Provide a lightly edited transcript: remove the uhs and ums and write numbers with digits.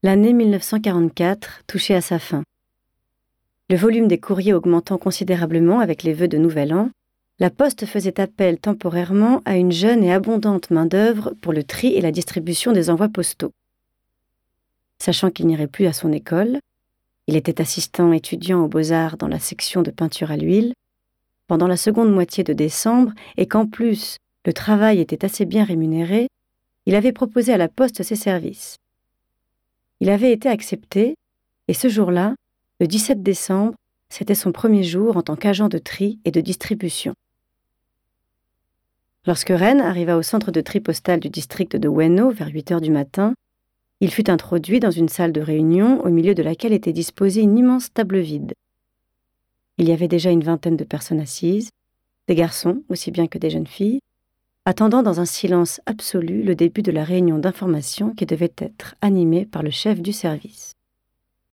L'année 1944 touchait à sa fin. Le volume des courriers augmentant considérablement avec les vœux de Nouvel An, la Poste faisait appel temporairement à une jeune et abondante main-d'œuvre pour le tri et la distribution des envois postaux. Sachant qu'il n'irait plus à son école, il était assistant étudiant aux Beaux-Arts dans la section de peinture à l'huile, pendant la seconde moitié de décembre, et qu'en plus, le travail était assez bien rémunéré, il avait proposé à la Poste ses services. Il avait été accepté, et ce jour-là, le 17 décembre, c'était son premier jour en tant qu'agent de tri et de distribution. Lorsque Ren arriva au centre de tri postal du district de Ueno vers 8 heures du matin, il fut introduit dans une salle de réunion au milieu de laquelle était disposée une immense table vide. Il y avait déjà une vingtaine de personnes assises, des garçons aussi bien que des jeunes filles, attendant dans un silence absolu le début de la réunion d'information qui devait être animée par le chef du service.